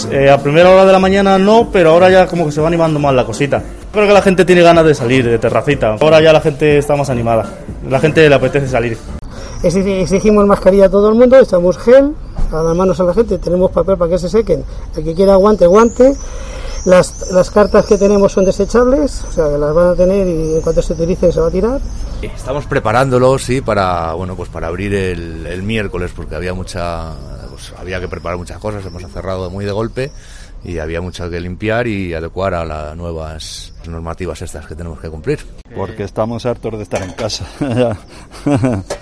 A primera hora de la mañana no, pero ahora ya como que se va animando más la cosita. Creo que la gente tiene ganas de salir, de terracita. Ahora ya la gente está más animada. La gente le apetece salir. Exigimos mascarilla a todo el mundo, echamos gel a las manos a la gente, tenemos papel para que se sequen. El que quiera guante. Las cartas que tenemos son desechables, o sea que las van a tener y en cuanto se utilicen se va a tirar. Estamos preparándolo, sí, para abrir el miércoles, porque había que preparar muchas cosas, hemos cerrado muy de golpe y había mucho que limpiar y adecuar a las nuevas normativas estas que tenemos que cumplir. Porque estamos hartos de estar en casa.